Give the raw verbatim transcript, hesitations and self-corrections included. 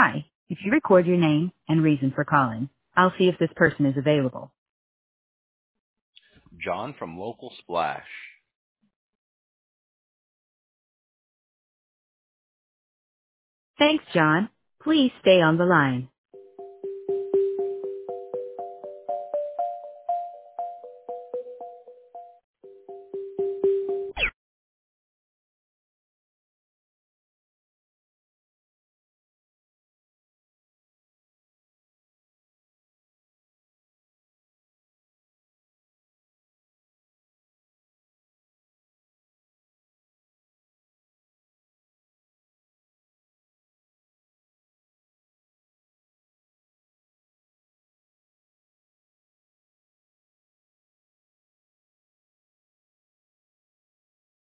Hi, if you record your name and reason for calling, I'll see if this person is available. John from Local Splash. Thanks, John. Please stay on the line.